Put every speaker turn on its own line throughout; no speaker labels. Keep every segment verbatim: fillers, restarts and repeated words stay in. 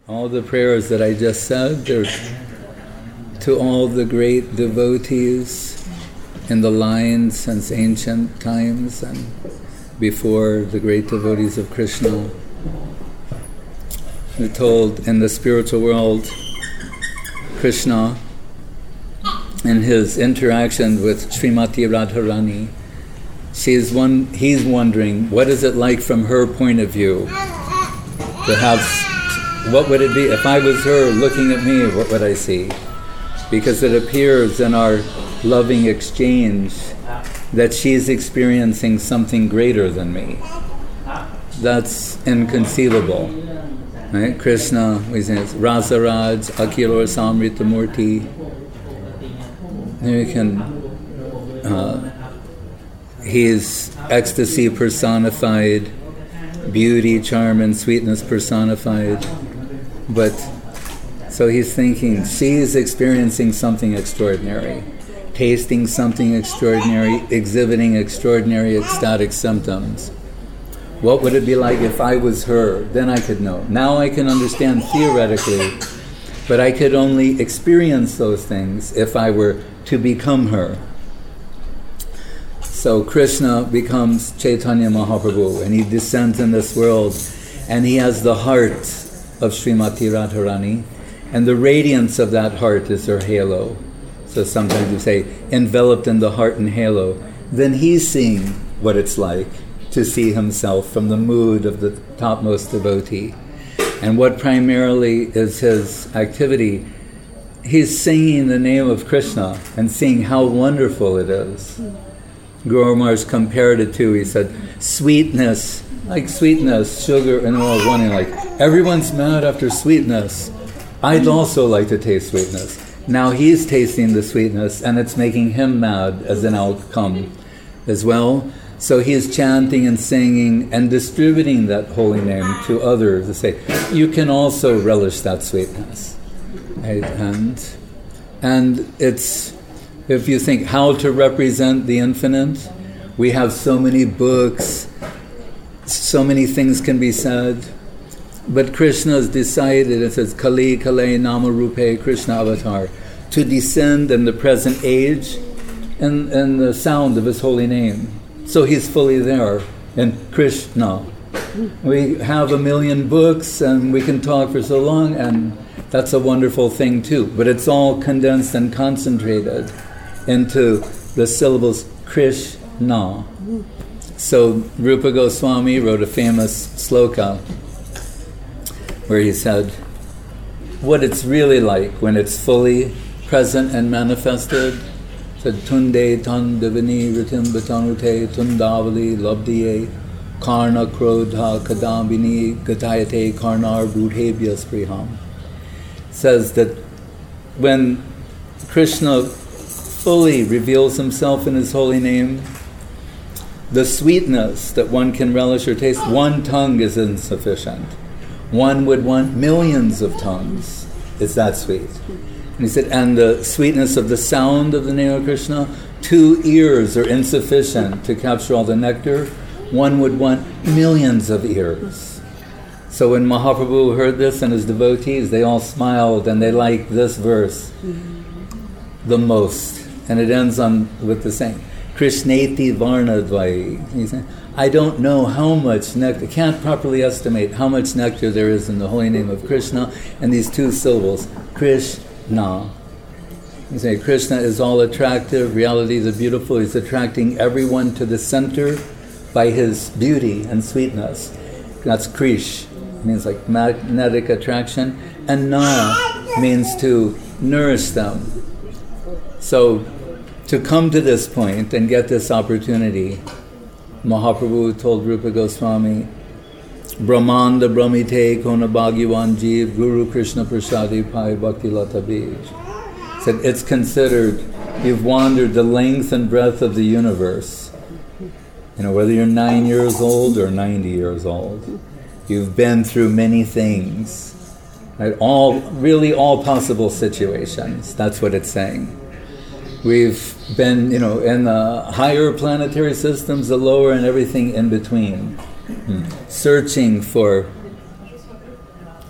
All the prayers that I just said, they're to all the great devotees in the line since ancient times and before, the great devotees of Krishna. We're told in the spiritual world, Krishna, in his interaction with Srimati Radharani, she's one, he's wondering, what is it like from her point of view to have, what would it be if I was her looking at me, what would I see? Because it appears in our loving exchange that she's experiencing something greater than me. That's inconceivable. Right? Krishna, we say it's Rasaraj, Akhila Samrita Murti. You can, uh, he's ecstasy personified, beauty, charm, and sweetness personified. But, so he's thinking, she's experiencing something extraordinary, tasting something extraordinary, exhibiting extraordinary ecstatic symptoms. What would it be like if I was her? Then I could know. Now I can understand theoretically, but I could only experience those things if I were to become her. So Krishna becomes Chaitanya Mahaprabhu, and he descends in this world, and he has the heart of Srimati Radharani, and the radiance of that heart is her halo. So sometimes you say, enveloped in the heart and halo. Then he's seeing what it's like to see himself from the mood of the topmost devotee. And what primarily is his activity? He's singing the name of Krishna and seeing how wonderful it is. Guru Maharaj compared it to, he said, sweetness, like sweetness, sugar, and all wanting, like, everyone's mad after sweetness. I'd also like to taste sweetness. Now he's tasting the sweetness, and it's making him mad as an outcome as well. So he's chanting and singing and distributing that holy name to others to say, you can also relish that sweetness. Right? And, and it's, if you think how to represent the infinite, we have so many books, so many things can be said. But Krishna has decided, it says, Kali Kale Nama Rupe Krishna Avatar, to descend in the present age in, in the sound of his holy name. So he's fully there in Krishna. We have a million books and we can talk for so long, and that's a wonderful thing too. But it's all condensed and concentrated into the syllables Krishna. So Rupa Goswami wrote a famous sloka where he said, what it's really like when it's fully present and manifested. Said, Tunde tan divini ritim batanute tundavali labdiye karna krodha kadambini gatayate karnar budhebhya spriham. Says that when Krishna fully reveals himself in his holy name, the sweetness that one can relish or taste, one tongue is insufficient. One would want millions of tongues. It's that sweet. And he said, and the sweetness of the sound of the name of Krishna, two ears are insufficient to capture all the nectar. One would want millions of ears. So when Mahaprabhu heard this and his devotees, they all smiled and they liked this verse the most. And it ends on with the saying, Krishneti Varnadvai. He said, I don't know how much nectar, can't properly estimate how much nectar there is in the holy name of Krishna, and these two syllables, Krishna. You say Krishna is all attractive, reality the beautiful, he's attracting everyone to the center by his beauty and sweetness. That's Krish, means like magnetic attraction, and Na means to nourish them. So, to come to this point and get this opportunity, Mahaprabhu told Rupa Goswami, Brahmanda Brahmite Kona Bhagyavan Jeev Guru Krishna Prasadi Pai Bhakti Lata Bij. Said it's considered you've wandered the length and breadth of the universe. You know, whether you're nine years old or ninety years old, you've been through many things. Right? All, really all possible situations. That's what it's saying. We've been, you know, in the higher planetary systems, the lower, and everything in between, hmm. searching for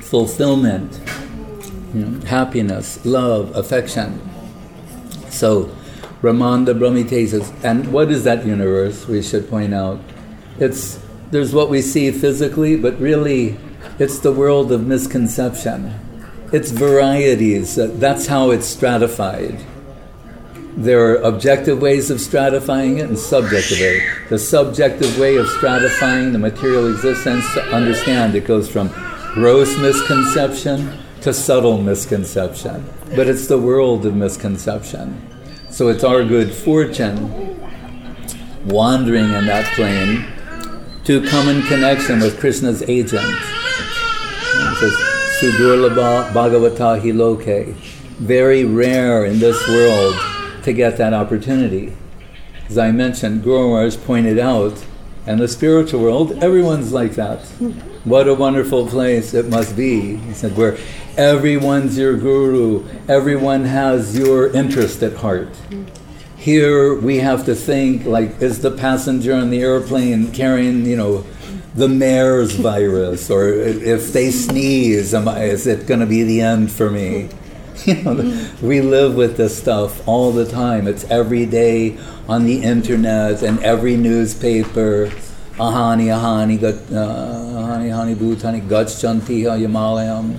fulfillment, you know, happiness, love, affection. So, Brahmanda Brahmite says, and what is that universe, we should point out? It's, there's what we see physically, but really it's the world of misconception. It's varieties, that's how it's stratified. There are objective ways of stratifying it and subjective ways. The subjective way of stratifying the material existence, to understand, it goes from gross misconception to subtle misconception. But it's the world of misconception. So it's our good fortune, wandering in that plane, to come in connection with Krishna's agent. It says, Sudurlabha Bhagavata hi loke. Very rare in this world to get that opportunity. As I mentioned, Guru Maharaj pointed out, in the spiritual world, everyone's like that. What a wonderful place it must be. He said, where everyone's your guru, everyone has your interest at heart. Here we have to think, like, is the passenger on the airplane carrying, you know, the mayor's virus? Or if they sneeze, am I, is it going to be the end for me? You know, we live with this stuff all the time. It's every day on the internet and every newspaper. Ahani, ahani, gat, uh, ahani, ahani, bhutani, gachantiha yamalayam.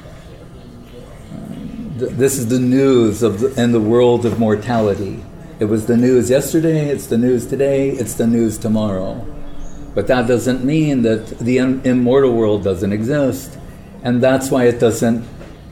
This is the news of the, in the world of mortality. It was the news yesterday, it's the news today, it's the news tomorrow. But that doesn't mean that the im- immortal world doesn't exist. And that's why it doesn't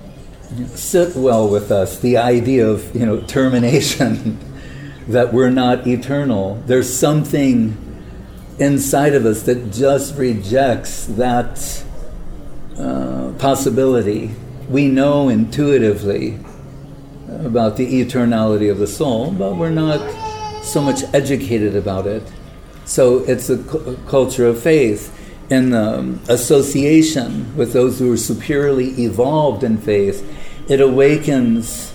sit well with us, the idea of, you know, termination, that we're not eternal. There's something inside of us that just rejects that uh, possibility. We know intuitively about the eternality of the soul, but we're not so much educated about it. So it's a cu- culture of faith. In um, association with those who are superiorly evolved in faith, it awakens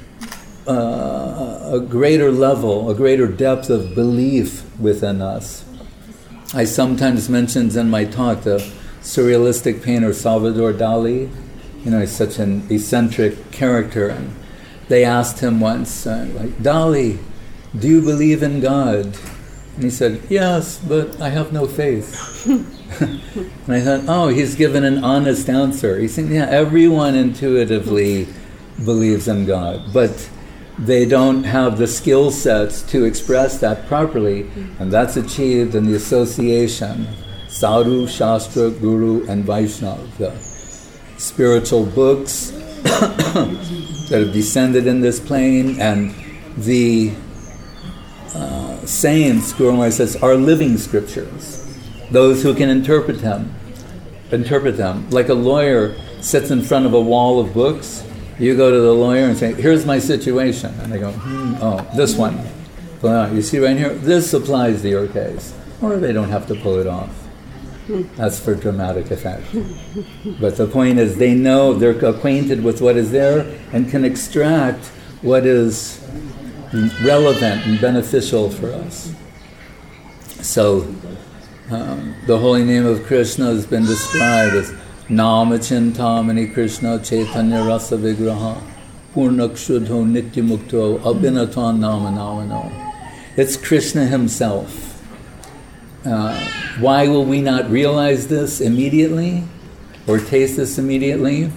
uh, a greater level, a greater depth of belief within us. I sometimes mention in my talk the surrealistic painter Salvador Dali. You know, he's such an eccentric character. And they asked him once, uh, like, Dali, do you believe in God? And he said, yes, but I have no faith. And I thought, oh, he's given an honest answer. He said, yeah, everyone intuitively believes in God, but they don't have the skill sets to express that properly, and that's achieved in the association, Sadhu, Shastra, Guru, and Vaishnava, the spiritual books that have descended in this plane, and the uh, saints, Guru Maharaj says, are living scriptures. Those who can interpret them, interpret them. Like a lawyer sits in front of a wall of books, you go to the lawyer and say, here's my situation. And they go, hmm, oh, this one. Well, you see right here, this applies to your case. Or they don't have to pull it off. That's for dramatic effect. But the point is, they know, they're acquainted with what is there and can extract what is relevant and beneficial for us. So, um, the holy name of Krishna has been described as Nama Chintamani Krishna Chaitanya Rasa Vigraha Purnak Shuddho Nityamukto Abhinaton Nama Namano. It's Krishna himself. Uh, why will we not realize this immediately or taste this immediately?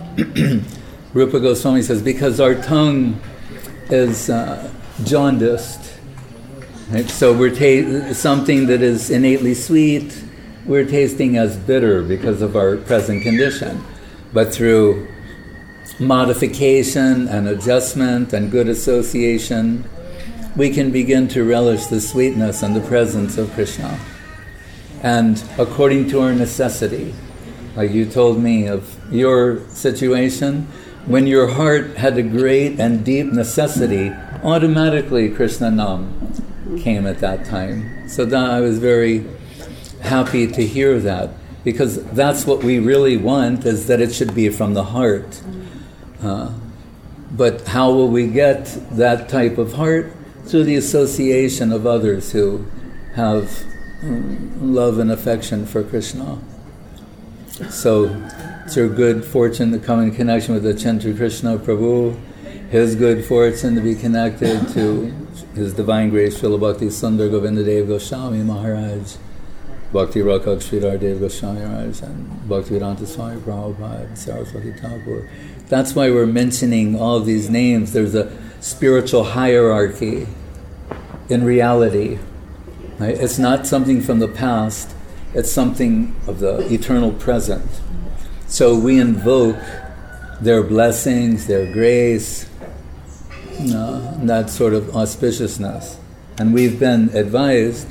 Rupa Goswami says, because our tongue is uh, jaundiced. Right? So we're ta- something that is innately sweet, we're tasting as bitter because of our present condition. But through modification and adjustment and good association, we can begin to relish the sweetness and the presence of Krishna. And according to our necessity, like you told me of your situation, when your heart had a great and deep necessity, automatically Krishna Nam came at that time. So that I was very happy to hear that, because that's what we really want, is that it should be from the heart. Uh, but how will we get that type of heart? Through the association of others who have um, love and affection for Krishna. So It's your good fortune to come in connection with the Chintu Krishna Prabhu, his good fortune to be connected to His Divine Grace Srila Bhakti Sundar Govindadev Goswami Maharaj, Bhakti Rakak Sridhar Dev Goswami Maharaj, and Bhaktivedanta Swami Prabhupada, Saraswati Thakur. That's why we're mentioning all of these names. There's a spiritual hierarchy in reality. Right? It's not something from the past, it's something of the eternal present. So we invoke their blessings, their grace, uh, that sort of auspiciousness. And we've been advised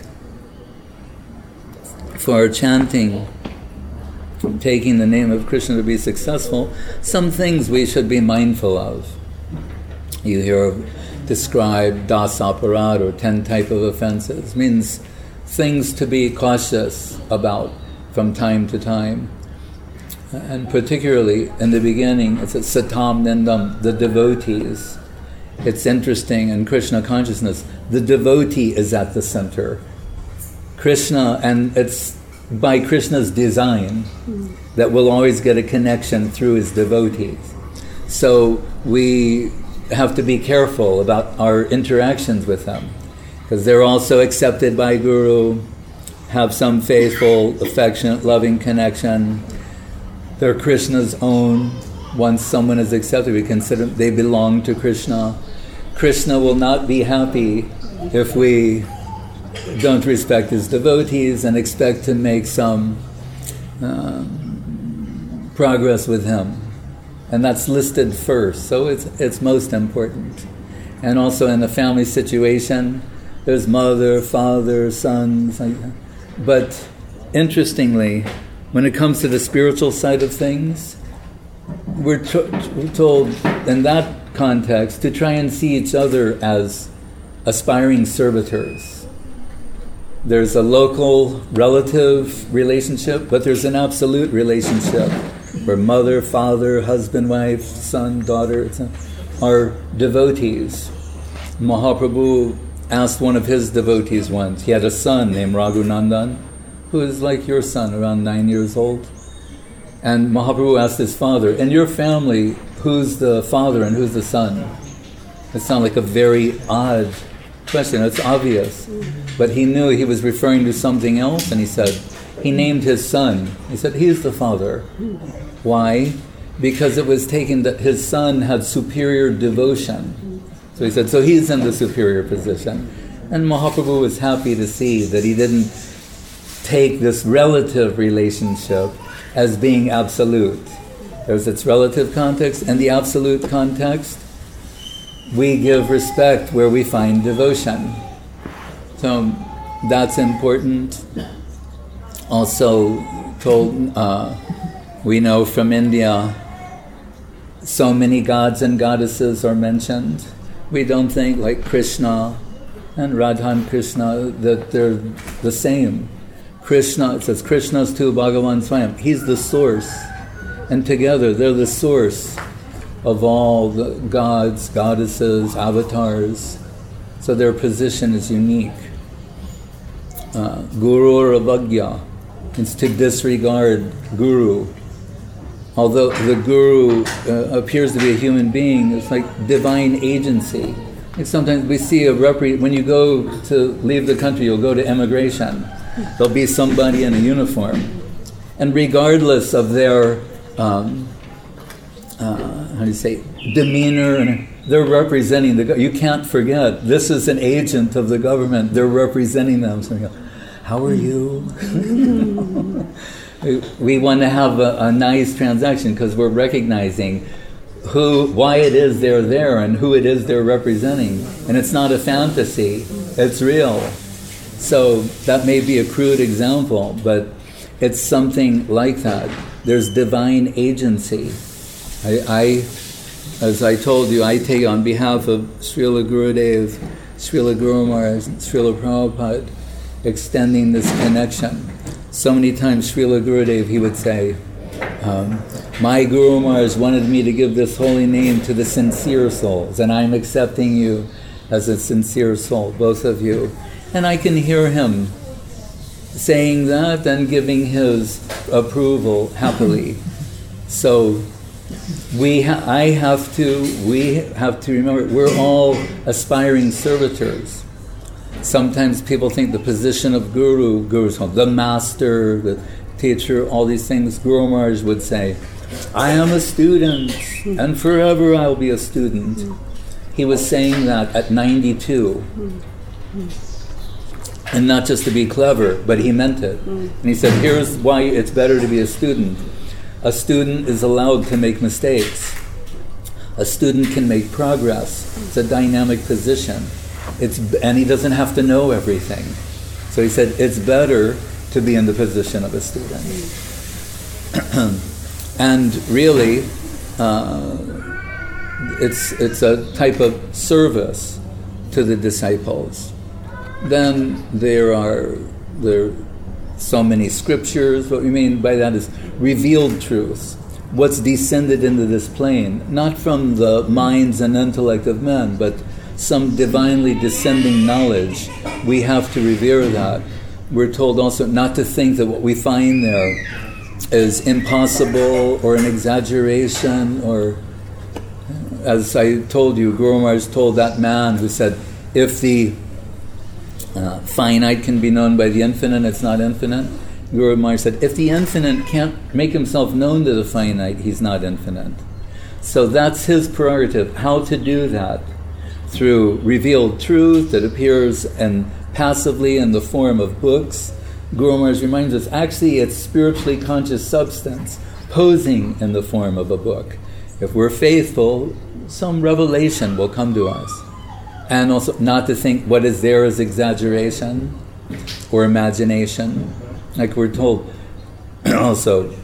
for our chanting, taking the name of Krishna to be successful, some things we should be mindful of. You hear described das aparad, or ten type of offenses, means things to be cautious about from time to time. And particularly in the beginning, it's a satam nindam, the devotees. It's interesting in Krishna consciousness, the devotee is at the center. Krishna, and it's by Krishna's design that we'll always get a connection through his devotees. So we have to be careful about our interactions with them, because they're also accepted by Guru, have some faithful, affectionate, loving connection. They're Krishna's own. Once someone is accepted, we consider they belong to Krishna. Krishna will not be happy if we don't respect his devotees and expect to make some um, progress with him. And that's listed first, so it's it's most important. And also in the family situation, there's mother, father, sons. But interestingly, when it comes to the spiritual side of things, we're, to, we're told in that context to try and see each other as aspiring servitors. There's a local relative relationship, but there's an absolute relationship where mother, father, husband, wife, son, daughter are devotees. Mahaprabhu asked one of his devotees once, he had a son named Raghunandan, who is like your son, around nine years old. And Mahaprabhu asked his father, in your family, who's the father and who's the son? It sounded like a very odd question. It's obvious. But he knew he was referring to something else, and he said, he named his son. He said, he's the father. Why? Because it was taken that his son had superior devotion. So he said, so he's in the superior position. And Mahaprabhu was happy to see that he didn't take this relative relationship as being absolute. There's its relative context, and the absolute context, we give respect where we find devotion. So that's important. Also told, uh, we know from India, so many gods and goddesses are mentioned. We don't think like Krishna and Radha and Krishna that they're the same. Krishna, it says Krishna's tu Bhagavan Swayam. He's the source. And together they're the source of all the gods, goddesses, avatars. So their position is unique. Uh, Guru or Avagya means to disregard Guru. Although the Guru uh, appears to be a human being, it's like divine agency. Like sometimes we see a repre- when you go to leave the country, you'll go to immigration. There'll be somebody in a uniform. And regardless of their, um, uh, how do you say, demeanor, and they're representing the, you can't forget, this is an agent of the government, they're representing them. So you go, how are you? we, we want to have a, a nice transaction because we're recognizing who, why it is they're there and who it is they're representing. And it's not a fantasy, it's real. So that may be a crude example, but it's something like that. There's divine agency. I, I as I told you, I take on behalf of Srila Gurudev, Srila Guru Maharaj, Srila Prabhupada, extending this connection. So many times Srila Gurudev, he would say, um, my Guru Maharaj wanted me to give this holy name to the sincere souls, and I'm accepting you as a sincere soul, both of you. And I can hear him saying that and giving his approval happily. So we, ha- I have to, we have to remember, we're all aspiring servitors. Sometimes people think the position of guru, guru's called the master, the teacher, all these things. Guru Maharaj would say, I am a student, and forever I'll be a student. He was saying that at ninety-two. And not just to be clever, but he meant it. And he said, here's why it's better to be a student. A student is allowed to make mistakes. A student can make progress. It's a dynamic position. It's, and he doesn't have to know everything. So he said, it's better to be in the position of a student. And really, uh, it's, it's a type of service to the disciples. Then there are there are so many scriptures. What we mean by that is revealed truths. What's descended into this plane, not from the minds and intellect of men, but some divinely descending knowledge. We have to revere that. We're told also not to think that what we find there is impossible or an exaggeration, or, as I told you, Guru Maharaj told that man who said, if the uh, finite can be known by the infinite, it's not infinite. Guru Maharaj said, if the infinite can't make himself known to the finite, he's not infinite. So that's his prerogative, how to do that. Through revealed truth that appears and passively in the form of books. Guru Maharaj reminds us, actually it's spiritually conscious substance posing in the form of a book. If we're faithful, some revelation will come to us. And also not to think what is there is exaggeration or imagination. Like we're told also,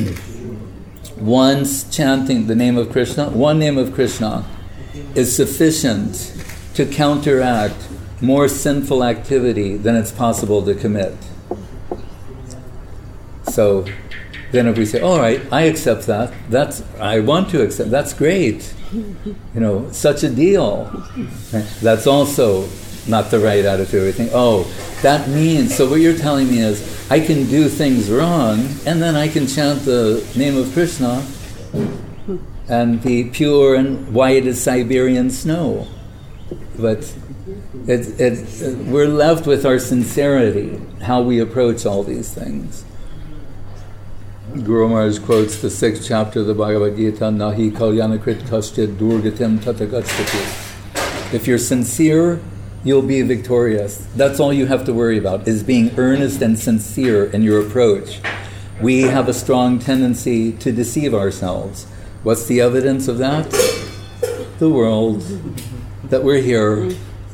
once chanting the name of Krishna, one name of Krishna is sufficient to counteract more sinful activity than it's possible to commit. So then if we say, all right, I accept that, that's, I want to accept, that's great. You know, such a deal. That's also not the right attitude. We think, oh, that means, so what you're telling me is, I can do things wrong, and then I can chant the name of Krishna and be pure and white as Siberian snow. But it, it, it, we're left with our sincerity, how we approach all these things. Guru Maharaj quotes the sixth chapter of the Bhagavad Gita, Nahi kalyanakrit kaschid durgatim tatagacchati. If you're sincere, you'll be victorious. That's all you have to worry about, is being earnest and sincere in your approach. We have a strong tendency to deceive ourselves. What's the evidence of that? The world, that we're here.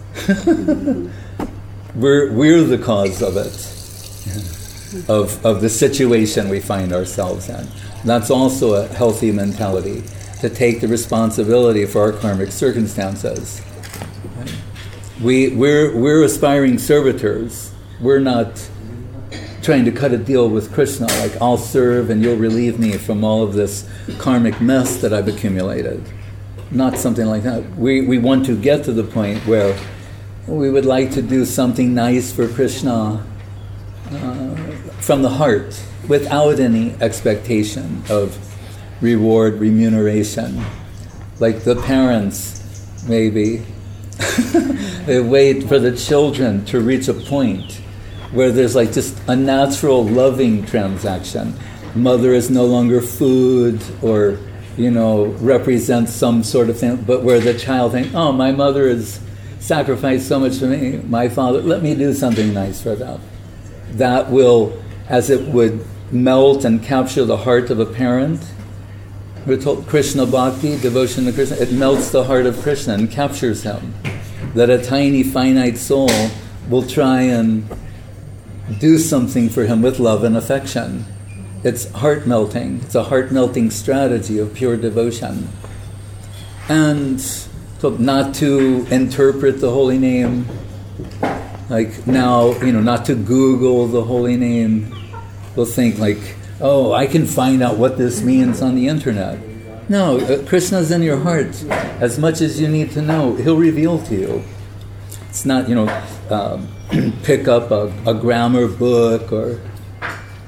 we're, we're the cause of it. Of, of the situation we find ourselves in. That's also a healthy mentality, to take the responsibility for our karmic circumstances. We, we're, we're aspiring servitors. We're not trying to cut a deal with Krishna, like I'll serve and you'll relieve me from all of this karmic mess that I've accumulated. Not something like that. We, we want to get to the point where we would like to do something nice for Krishna, uh, from the heart, without any expectation of reward, remuneration. Like the parents, maybe, they wait for the children to reach a point where there's like just a natural loving transaction. Mother is no longer food, or, you know, represents some sort of thing, but where the child thinks, oh, my mother has sacrificed so much for me, my father, let me do something nice for them. That will, as it would melt and capture the heart of a parent. We're told Krishna Bhakti, devotion to Krishna, it melts the heart of Krishna and captures him. That a tiny finite soul will try and do something for him with love and affection. It's heart-melting. It's a heart-melting strategy of pure devotion. And so not to interpret the holy name, like now, you know, not to Google the holy name. We'll think like, oh, I can find out what this means on the internet. No, uh, Krishna's in your heart. As much as you need to know, he'll reveal to you. It's not, you know, um, pick up a, a grammar book or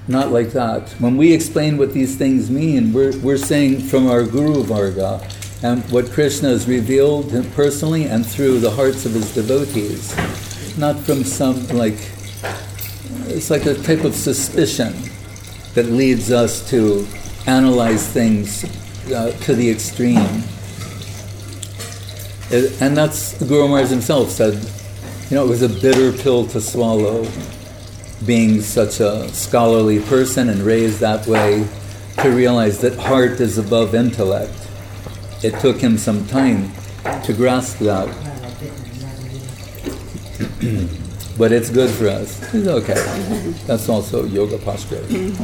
Not like that. When we explain what these things mean, we're, we're saying from our Guru Varga, and what Krishna has revealed personally and through the hearts of his devotees. Not from some, like, it's like a type of suspicion that leads us to analyze things uh, to the extreme. It, and that's, Guru Maharaj himself said, you know, it was a bitter pill to swallow, being such a scholarly person and raised that way, to realize that heart is above intellect. It took him some time to grasp that. But it's good for us. It's okay. That's also yoga posture.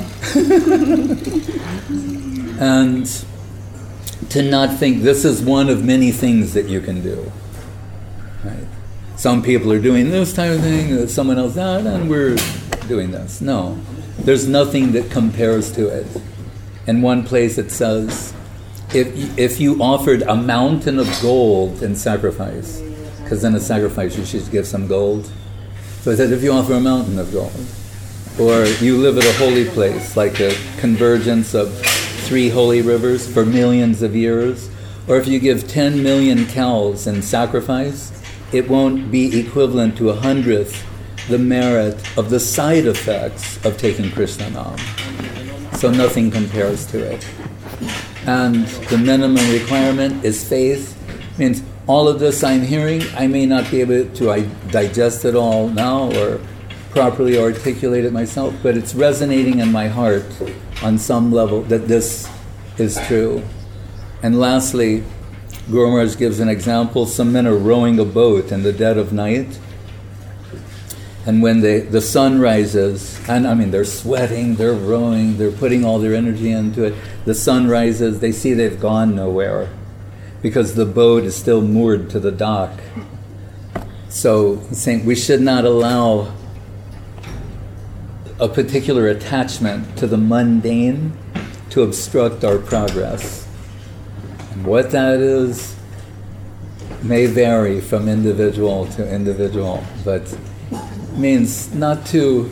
And to not think this is one of many things that you can do. Right? Some people are doing this type of thing, someone else that, and we're doing this. No. There's nothing that compares to it. In one place it says, if if you offered a mountain of gold in sacrifice, because in a sacrifice you should give some gold. So I said, if you offer a mountain of gold, or you live at a holy place, like a convergence of three holy rivers for millions of years, or if you give ten million cows in sacrifice, it won't be equivalent to a hundredth the merit of the side effects of taking Krishna Nam. So nothing compares to it. And the minimum requirement is faith. Means all of this I'm hearing, I may not be able to I digest it all now or properly articulate it myself, but it's resonating in my heart on some level that this is true. And lastly, Guru Maharaj gives an example. Some men are rowing a boat in the dead of night, and when they, the sun rises, and I mean they're sweating, they're rowing, they're putting all their energy into it, the sun rises, they see they've gone nowhere because the boat is still moored to the dock. So he's saying we should not allow a particular attachment to the mundane to obstruct our progress. And what that is may vary from individual to individual, but means not to,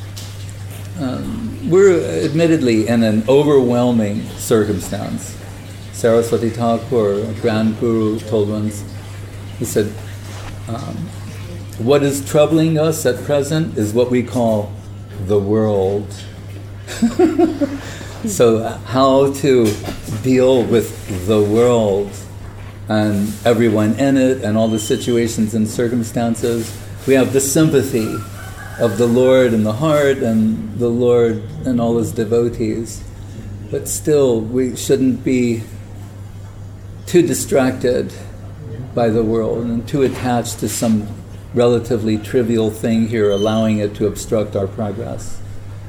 um, we're admittedly in an overwhelming circumstance. Saraswati Thakur, Grand Guru, told once, he said, um, what is troubling us at present is what we call the world. So how to deal with the world and everyone in it and all the situations and circumstances. We have the sympathy of the Lord in the heart and the Lord and all his devotees. But still, we shouldn't be too distracted by the world and too attached to some relatively trivial thing here, allowing it to obstruct our progress.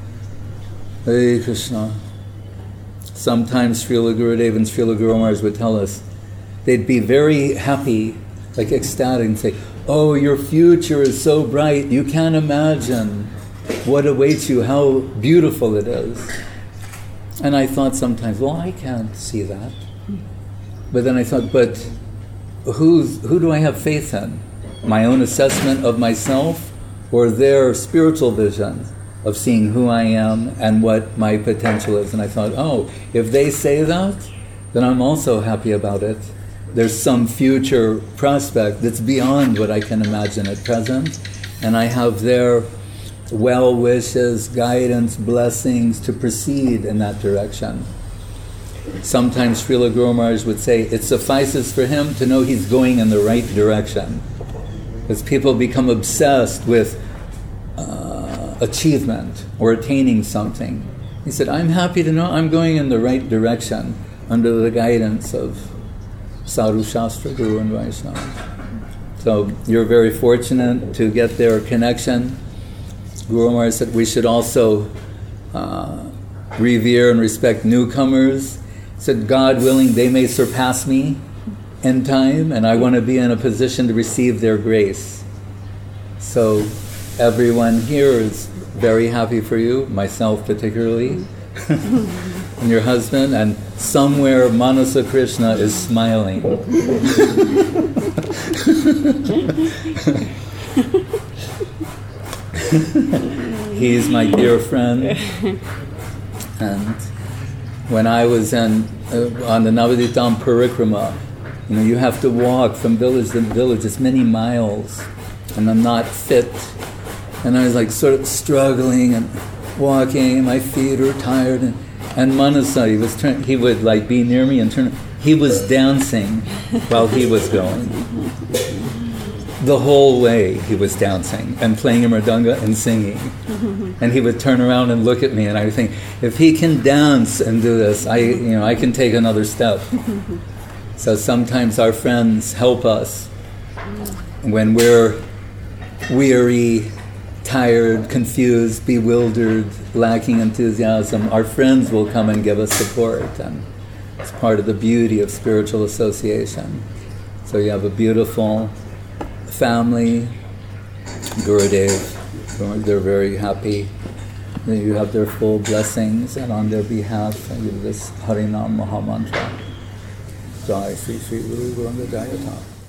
Hare Krishna. Sometimes Srila Gurudev and Srila Guru Maharaj would tell us they'd be very happy, like ecstatic, and say, oh, your future is so bright, you can't imagine what awaits you, how beautiful it is. And I thought sometimes, well, I can't see that. But then I thought, but who's, who do I have faith in? My own assessment of myself, or their spiritual vision of seeing who I am and what my potential is? And I thought, oh, if they say that, then I'm also happy about it. There's some future prospect that's beyond what I can imagine at present, and I have their well wishes, guidance, blessings to proceed in that direction. Sometimes Srila Guru Maharaj would say it suffices for him to know he's going in the right direction, because people become obsessed with uh, achievement or attaining something. He said, I'm happy to know I'm going in the right direction under the guidance of Sadhu Shastra, Guru and Vaishnava. So you're very fortunate to get their connection. Guru Maharaj said we should also uh, revere and respect newcomers. He said, God willing, they may surpass me in time, and I want to be in a position to receive their grace. So everyone here is very happy for you, myself particularly, and your husband, and somewhere Manasa Krishna is smiling. He's my dear friend. And when I was in, uh, on the Navaditam Parikrama, you know, you have to walk from village to village, it's many miles, and I'm not fit. And I was like sort of struggling and walking, and my feet were tired. And, and Manasa, he was turn, he would like be near me and turn. He was dancing while he was going. The whole way he was dancing and playing a mridanga and singing. And he would turn around and look at me, and I would think, if he can dance and do this, I, you know, I can take another step. So sometimes our friends help us when we're weary, tired, confused, bewildered, lacking enthusiasm. Our friends will come and give us support, and it's part of the beauty of spiritual association. So you have a beautiful family, Gurudev, they're very happy. You have their full blessings, and on their behalf I give this Harinam Mahamantra. Jai Sri Sri Guru Gauranga Jayata.